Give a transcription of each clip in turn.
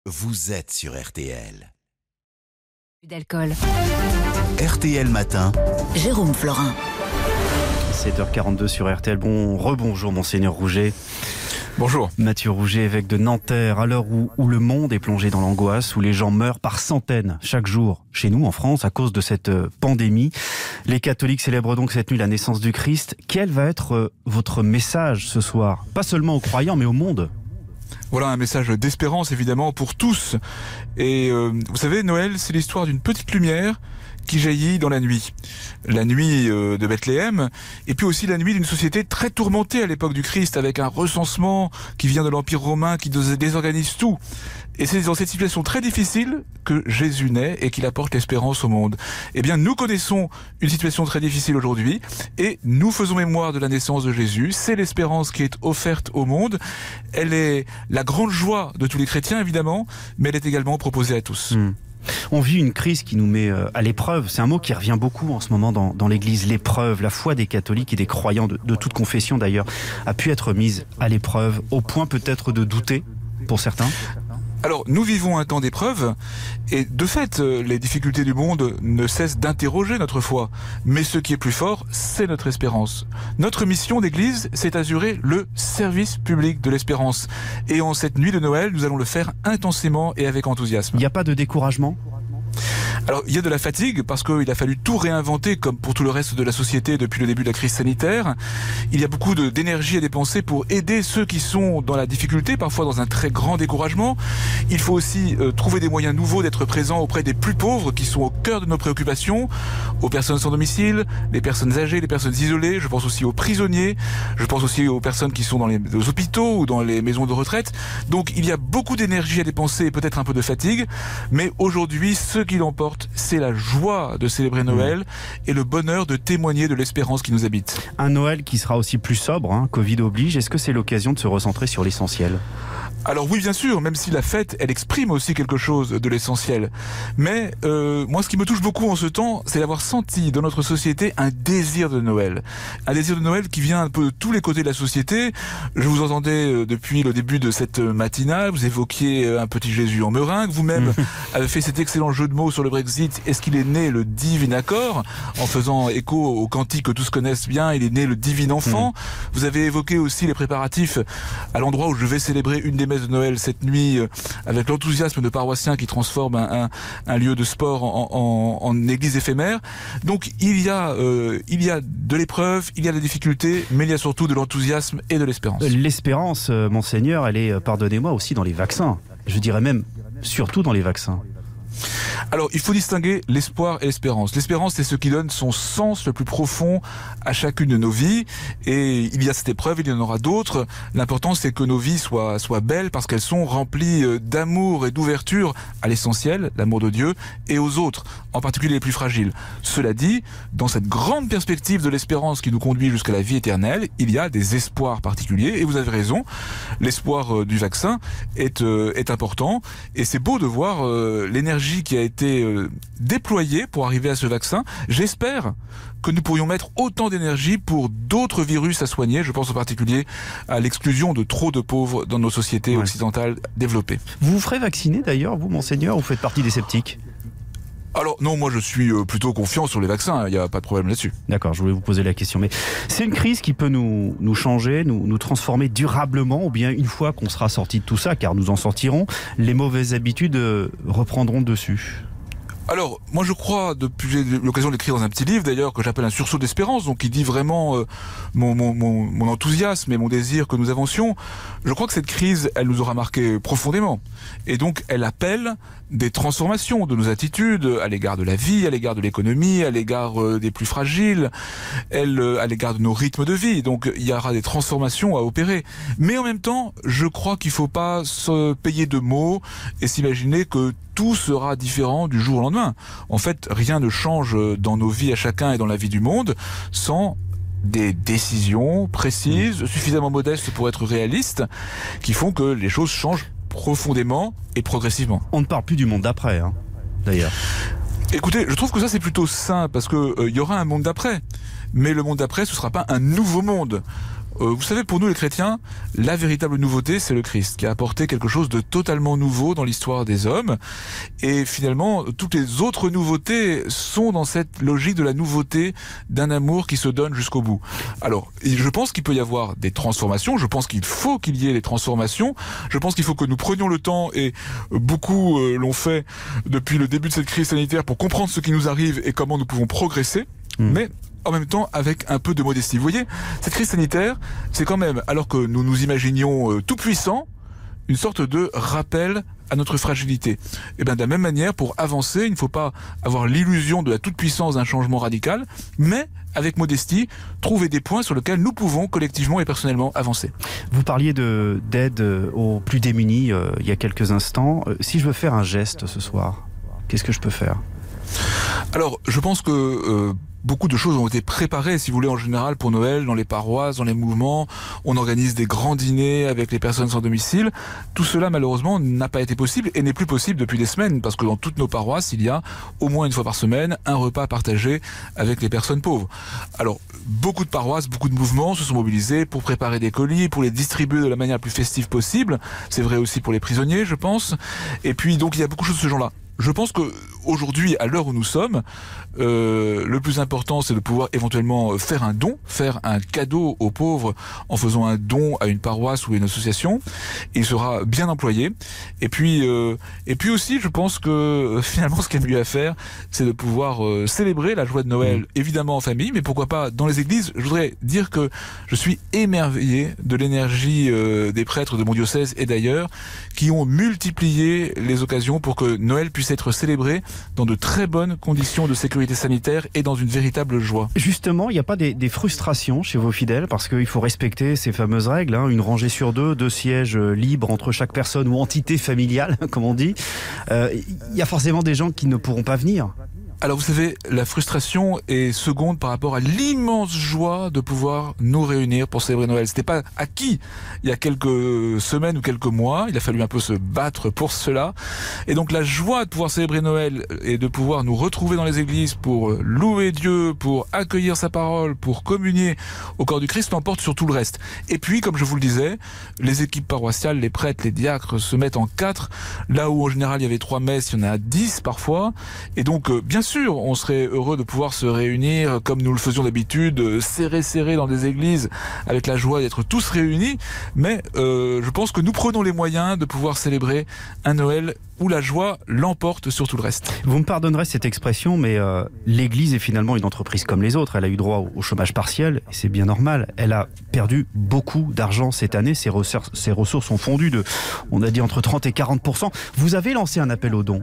vous êtes sur RTL. D'alcool. RTL Matin. Jérôme Florin. 7h42 sur RTL. Rebonjour Monseigneur Rouget. Bonjour. Mathieu Rouget, évêque de Nanterre. À l'heure où le monde est plongé dans l'angoisse, où les gens meurent par centaines chaque jour chez nous en France à cause de cette pandémie, les catholiques célèbrent donc cette nuit la naissance du Christ. Quel va être votre message ce soir? Pas seulement aux croyants mais au monde. Voilà un message d'espérance évidemment pour tous. Et vous savez, Noël, c'est l'histoire d'une petite lumière qui jaillit dans la nuit. La nuit de Bethléem, et puis aussi la nuit d'une société très tourmentée à l'époque du Christ, avec un recensement qui vient de l'Empire romain, qui désorganise tout. Et c'est dans cette situation très difficile que Jésus naît et qu'il apporte l'espérance au monde. Eh bien, nous connaissons une situation très difficile aujourd'hui, et nous faisons mémoire de la naissance de Jésus. C'est l'espérance qui est offerte au monde. Elle est la grande joie de tous les chrétiens, évidemment, mais elle est également proposée à tous. On vit une crise qui nous met à l'épreuve. C'est un mot qui revient beaucoup en ce moment dans l'Église. L'épreuve, la foi des catholiques et des croyants de toute confession d'ailleurs a pu être mise à l'épreuve, au point peut-être de douter pour certains. Alors, nous vivons un temps d'épreuve, et de fait, les difficultés du monde ne cessent d'interroger notre foi. Mais ce qui est plus fort, c'est notre espérance. Notre mission d'Église, c'est d'assurer le service public de l'espérance. Et en cette nuit de Noël, nous allons le faire intensément et avec enthousiasme. Il n'y a pas de découragement ? Alors, il y a de la fatigue parce qu'il a fallu tout réinventer comme pour tout le reste de la société depuis le début de la crise sanitaire. Il y a beaucoup d'énergie à dépenser pour aider ceux qui sont dans la difficulté, parfois dans un très grand découragement. Il faut aussi trouver des moyens nouveaux d'être présents auprès des plus pauvres qui sont au cœur de nos préoccupations, aux personnes sans domicile, les personnes âgées, les personnes isolées. Je pense aussi aux prisonniers, je pense aussi aux personnes qui sont dans les hôpitaux ou dans les maisons de retraite. Donc, il y a beaucoup d'énergie à dépenser et peut-être un peu de fatigue, mais aujourd'hui, ce qui l'emporte, c'est la joie de célébrer Noël et le bonheur de témoigner de l'espérance qui nous habite. Un Noël qui sera aussi plus sobre, Covid oblige. Est-ce que c'est l'occasion de se recentrer sur l'essentiel ? Alors oui, bien sûr, même si la fête, elle exprime aussi quelque chose de l'essentiel. Mais moi, ce qui me touche beaucoup en ce temps, c'est d'avoir senti dans notre société un désir de Noël. Un désir de Noël qui vient un peu de tous les côtés de la société. Je vous entendais depuis le début de cette matinale, vous évoquiez un petit Jésus en meringue. Vous-même avez fait cet excellent jeu de mots sur le Brexit. Est-ce qu'il est né le divin accord? En faisant écho au cantique que tous connaissent bien, il est né le divin enfant. Vous avez évoqué aussi les préparatifs à l'endroit où je vais célébrer une des messes de Noël cette nuit, avec l'enthousiasme de paroissiens qui transforment un lieu de sport en église éphémère. Donc il y a de l'épreuve, il y a des difficultés, mais il y a surtout de l'enthousiasme et de l'espérance. L'espérance, Monseigneur, elle est, pardonnez-moi, aussi dans les vaccins. Je dirais même surtout dans les vaccins. Alors, il faut distinguer l'espoir et l'espérance. L'espérance, c'est ce qui donne son sens le plus profond à chacune de nos vies. Et il y a cette épreuve, il y en aura d'autres. L'important, c'est que nos vies soient belles parce qu'elles sont remplies d'amour et d'ouverture à l'essentiel, l'amour de Dieu, et aux autres, en particulier les plus fragiles. Cela dit, dans cette grande perspective de l'espérance qui nous conduit jusqu'à la vie éternelle, il y a des espoirs particuliers. Et vous avez raison, l'espoir du vaccin est important. Et c'est beau de voir l'énergie qui a été déployée pour arriver à ce vaccin. J'espère que nous pourrions mettre autant d'énergie pour d'autres virus à soigner. Je pense en particulier à l'exclusion de trop de pauvres dans nos sociétés occidentales développées. Vous vous ferez vacciner d'ailleurs, vous, Monseigneur, ou vous faites partie des sceptiques ? Alors non, moi je suis plutôt confiant sur les vaccins, il n'y a pas de problème là-dessus. D'accord, je voulais vous poser la question, mais c'est une crise qui peut nous changer, nous transformer durablement, ou bien une fois qu'on sera sorti de tout ça, car nous en sortirons, les mauvaises habitudes reprendront dessus? Alors, moi je crois, j'ai eu l'occasion d'écrire dans un petit livre d'ailleurs, que j'appelle un sursaut d'espérance, donc qui dit vraiment mon enthousiasme et mon désir que nous avancions. Je crois que cette crise, elle nous aura marqué profondément. Et donc, elle appelle des transformations de nos attitudes à l'égard de la vie, à l'égard de l'économie, à l'égard des plus fragiles, à l'égard de nos rythmes de vie. Donc, il y aura des transformations à opérer. Mais en même temps, je crois qu'il ne faut pas se payer de mots et s'imaginer que tout sera différent du jour au lendemain. En fait, rien ne change dans nos vies à chacun et dans la vie du monde sans des décisions précises, suffisamment modestes pour être réalistes, qui font que les choses changent profondément et progressivement. On ne parle plus du monde d'après, d'ailleurs. Écoutez, je trouve que ça c'est plutôt sain, parce que y aura un monde d'après. Mais le monde d'après, ce ne sera pas un nouveau monde. Vous savez, pour nous les chrétiens, la véritable nouveauté, c'est le Christ, qui a apporté quelque chose de totalement nouveau dans l'histoire des hommes. Et finalement, toutes les autres nouveautés sont dans cette logique de la nouveauté d'un amour qui se donne jusqu'au bout. Alors, je pense qu'il peut y avoir des transformations, je pense qu'il faut qu'il y ait des transformations, je pense qu'il faut que nous prenions le temps, et beaucoup l'ont fait depuis le début de cette crise sanitaire, pour comprendre ce qui nous arrive et comment nous pouvons progresser, mais en même temps avec un peu de modestie. Vous voyez, cette crise sanitaire, c'est quand même, alors que nous nous imaginions tout puissants, une sorte de rappel à notre fragilité. Et bien de la même manière, pour avancer, il ne faut pas avoir l'illusion de la toute-puissance d'un changement radical, mais avec modestie, trouver des points sur lesquels nous pouvons collectivement et personnellement avancer. Vous parliez d'aide aux plus démunis il y a quelques instants. Si je veux faire un geste ce soir, qu'est-ce que je peux faire ? Alors, je pense que beaucoup de choses ont été préparées, si vous voulez, en général, pour Noël, dans les paroisses, dans les mouvements. On organise des grands dîners avec les personnes sans domicile. Tout cela, malheureusement, n'a pas été possible et n'est plus possible depuis des semaines, parce que dans toutes nos paroisses, il y a au moins une fois par semaine un repas partagé avec les personnes pauvres. Alors, beaucoup de paroisses, beaucoup de mouvements se sont mobilisés pour préparer des colis, pour les distribuer de la manière la plus festive possible. C'est vrai aussi pour les prisonniers, je pense. Et puis, donc, il y a beaucoup de choses de ce genre-là. Je pense que aujourd'hui, à l'heure où nous sommes, le plus important, c'est de pouvoir éventuellement faire un don, faire un cadeau aux pauvres en faisant un don à une paroisse ou à une association. Il sera bien employé. Et puis aussi, je pense que finalement, ce qu'il y a de mieux à faire, c'est de pouvoir célébrer la joie de Noël, évidemment en famille, mais pourquoi pas dans les églises. Je voudrais dire que je suis émerveillé de l'énergie des prêtres de mon diocèse et d'ailleurs, qui ont multiplié les occasions pour que Noël puisse être célébré dans de très bonnes conditions de sécurité sanitaire et dans une véritable joie. Justement, il n'y a pas des frustrations chez vos fidèles, parce qu'il faut respecter ces fameuses règles, hein, une rangée sur deux sièges libres entre chaque personne ou entité familiale, comme on dit. Il y a forcément des gens qui ne pourront pas venir. Alors vous savez, la frustration est seconde par rapport à l'immense joie de pouvoir nous réunir pour célébrer Noël. C'était pas acquis il y a quelques semaines ou quelques mois, il a fallu un peu se battre pour cela. Et donc la joie de pouvoir célébrer Noël et de pouvoir nous retrouver dans les églises pour louer Dieu, pour accueillir sa parole, pour communier au corps du Christ l'emporte sur tout le reste. Et puis, comme je vous le disais, les équipes paroissiales, les prêtres, les diacres se mettent en 4, là où en général il y avait 3 messes, il y en a 10 parfois. Et donc, bien sûr, on serait heureux de pouvoir se réunir comme nous le faisions d'habitude, serré dans des églises, avec la joie d'être tous réunis. Mais je pense que nous prenons les moyens de pouvoir célébrer un Noël où la joie l'emporte sur tout le reste. Vous me pardonnerez cette expression, mais l'Église est finalement une entreprise comme les autres. Elle a eu droit au chômage partiel, et c'est bien normal. Elle a perdu beaucoup d'argent cette année. Ses ressources ont fondu on a dit, entre 30 et 40%. Vous avez lancé un appel aux dons.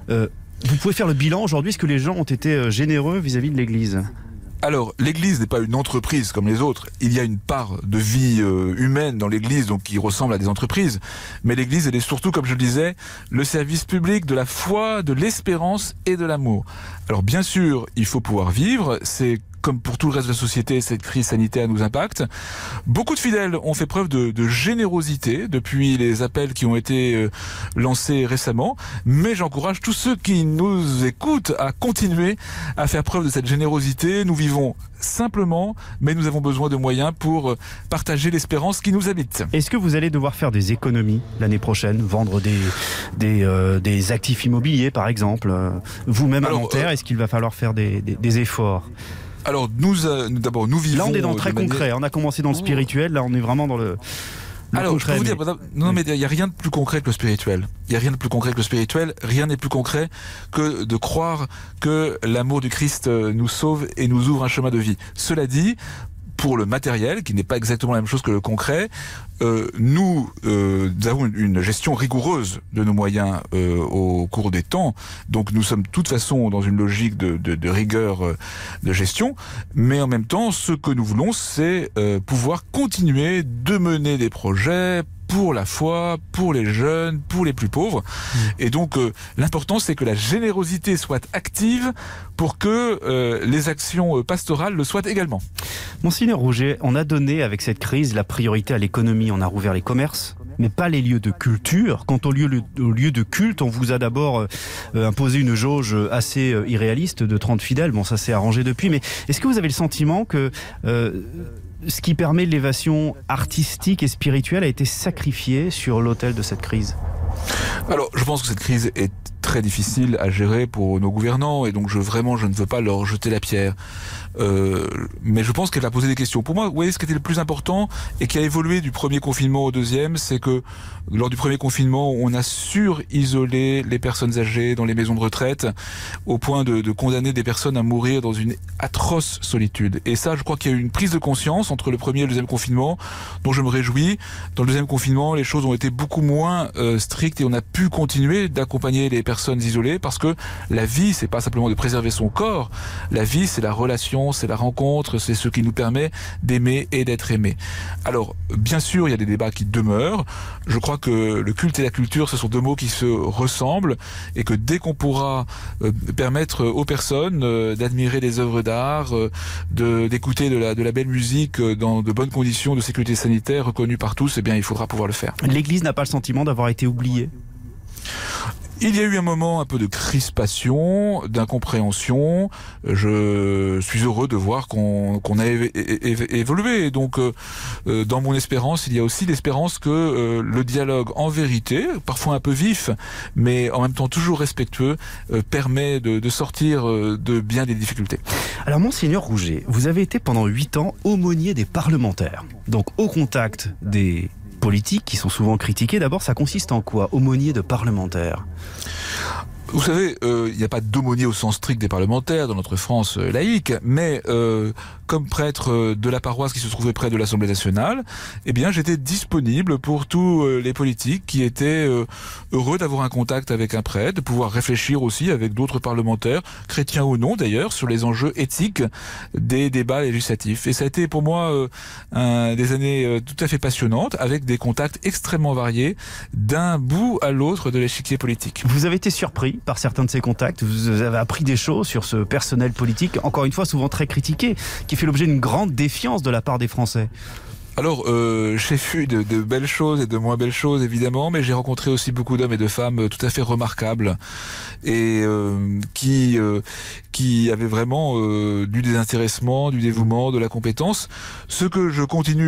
Vous pouvez faire le bilan aujourd'hui. Est-ce que les gens ont été généreux vis-à-vis de l'Église ? Alors, l'Église n'est pas une entreprise comme les autres. Il y a une part de vie humaine dans l'Église, donc qui ressemble à des entreprises. Mais l'Église, elle est surtout, comme je le disais, le service public de la foi, de l'espérance et de l'amour. Alors, bien sûr, il faut pouvoir vivre. C'est comme pour tout le reste de la société, cette crise sanitaire nous impacte. Beaucoup de fidèles ont fait preuve de générosité depuis les appels qui ont été lancés récemment. Mais j'encourage tous ceux qui nous écoutent à continuer à faire preuve de cette générosité. Nous vivons simplement, mais nous avons besoin de moyens pour partager l'espérance qui nous habite. Est-ce que vous allez devoir faire des économies l'année prochaine, vendre des actifs immobiliers par exemple, vous-même à Nanterre, est-ce qu'il va falloir faire des efforts ? Alors, nous vivons... Là, on est dans le très concret. On a commencé dans le spirituel. Là, on est vraiment dans le alors, concret. Je peux vous dire, non, mais il n'y a rien de plus concret que le spirituel. Il n'y a rien de plus concret que le spirituel. Rien n'est plus concret que de croire que l'amour du Christ nous sauve et nous ouvre un chemin de vie. Cela dit, pour le matériel, qui n'est pas exactement la même chose que le concret, nous avons une gestion rigoureuse de nos moyens au cours des temps. Donc nous sommes de toute façon dans une logique de rigueur de gestion. Mais en même temps, ce que nous voulons, c'est pouvoir continuer de mener des projets pour la foi, pour les jeunes, pour les plus pauvres. Et donc, l'important, c'est que la générosité soit active pour que les actions pastorales le soient également. Monseigneur Rouget, on a donné avec cette crise la priorité à l'économie. On a rouvert les commerces, mais pas les lieux de culture. Quant aux lieux de culte, on vous a d'abord imposé une jauge assez irréaliste de 30 fidèles. Bon, ça s'est arrangé depuis, mais est-ce que vous avez le sentiment que ce qui permet l'élévation artistique et spirituelle a été sacrifié sur l'autel de cette crise? Alors, je pense que cette crise est très difficile à gérer pour nos gouvernants et donc je ne veux pas leur jeter la pierre. Mais je pense qu'elle a posé des questions. Pour moi, vous voyez, ce qui était le plus important et qui a évolué du premier confinement au deuxième, c'est que lors du premier confinement, on a sur-isolé les personnes âgées dans les maisons de retraite au point de condamner des personnes à mourir dans une atroce solitude. Et ça, je crois qu'il y a eu une prise de conscience entre le premier et le deuxième confinement dont je me réjouis. Dans le deuxième confinement, les choses ont été beaucoup moins strictes et on a pu continuer d'accompagner les personnes isolées parce que la vie, c'est pas simplement de préserver son corps. La vie, c'est la relation, c'est la rencontre, c'est ce qui nous permet d'aimer et d'être aimé. Alors, bien sûr, il y a des débats qui demeurent. Je crois que le culte et la culture, ce sont deux mots qui se ressemblent et que dès qu'on pourra permettre aux personnes d'admirer des œuvres d'art, d'écouter de la belle musique dans de bonnes conditions de sécurité sanitaire reconnues par tous, eh bien, il faudra pouvoir le faire. L'Église n'a pas le sentiment d'avoir été oubliée? Il y a eu un moment un peu de crispation, d'incompréhension. Je suis heureux de voir qu'on a évolué. Donc, dans mon espérance, il y a aussi l'espérance que le dialogue en vérité, parfois un peu vif, mais en même temps toujours respectueux, permet de sortir de bien des difficultés. Alors, Monseigneur Rouget, vous avez été pendant 8 ans aumônier des parlementaires, donc au contact des politiques qui sont souvent critiqués. D'abord, ça consiste en quoi, aumônier de parlementaires? Vous savez, il n'y a pas d'aumônier au sens strict des parlementaires dans notre France laïque, mais comme prêtre de la paroisse qui se trouvait près de l'Assemblée nationale, eh bien, j'étais disponible pour tous les politiques qui étaient heureux d'avoir un contact avec un prêtre, de pouvoir réfléchir aussi avec d'autres parlementaires, chrétiens ou non d'ailleurs, sur les enjeux éthiques des débats législatifs. Et ça a été pour moi des années tout à fait passionnantes, avec des contacts extrêmement variés, d'un bout à l'autre de l'échiquier politique. Vous avez été surpris par certains de ces contacts? Vous avez appris des choses sur ce personnel politique, encore une fois souvent très critiqué, qui fait l'objet d'une grande défiance de la part des Français? Alors, j'ai vu de belles choses et de moins belles choses, évidemment, mais j'ai rencontré aussi beaucoup d'hommes et de femmes tout à fait remarquables et qui avaient vraiment du désintéressement, du dévouement, de la compétence. Ce que je continue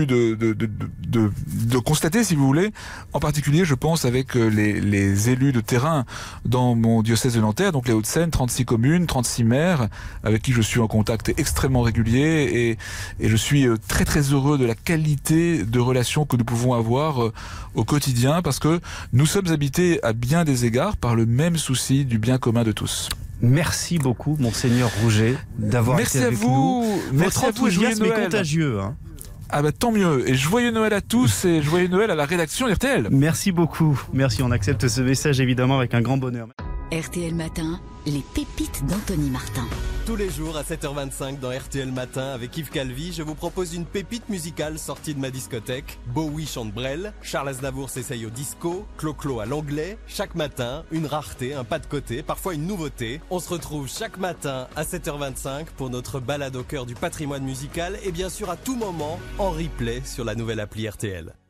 de constater, si vous voulez, en particulier, je pense, avec les élus de terrain dans mon diocèse de Nanterre, donc les Hauts-de-Seine, 36 communes, 36 maires, avec qui je suis en contact extrêmement régulier et je suis très très heureux de la qualité de relations que nous pouvons avoir au quotidien parce que nous sommes habités à bien des égards par le même souci du bien commun de tous. Merci beaucoup, Monseigneur Rouget, d'avoir été avec nous. Merci à vous. Votre enthousiasme est contagieux. Hein. Ah bah tant mieux. Et joyeux Noël à tous et joyeux Noël à la rédaction RTL. Merci beaucoup. Merci, on accepte ce message évidemment avec un grand bonheur. RTL Matin, les pépites d'Anthony Martin. Tous les jours à 7h25 dans RTL Matin avec Yves Calvi, je vous propose une pépite musicale sortie de ma discothèque. Bowie chante Brel, Charles Aznavour s'essaye au disco, Clo-Clo à l'anglais. Chaque matin, une rareté, un pas de côté, parfois une nouveauté. On se retrouve chaque matin à 7h25 pour notre balade au cœur du patrimoine musical et bien sûr à tout moment en replay sur la nouvelle appli RTL.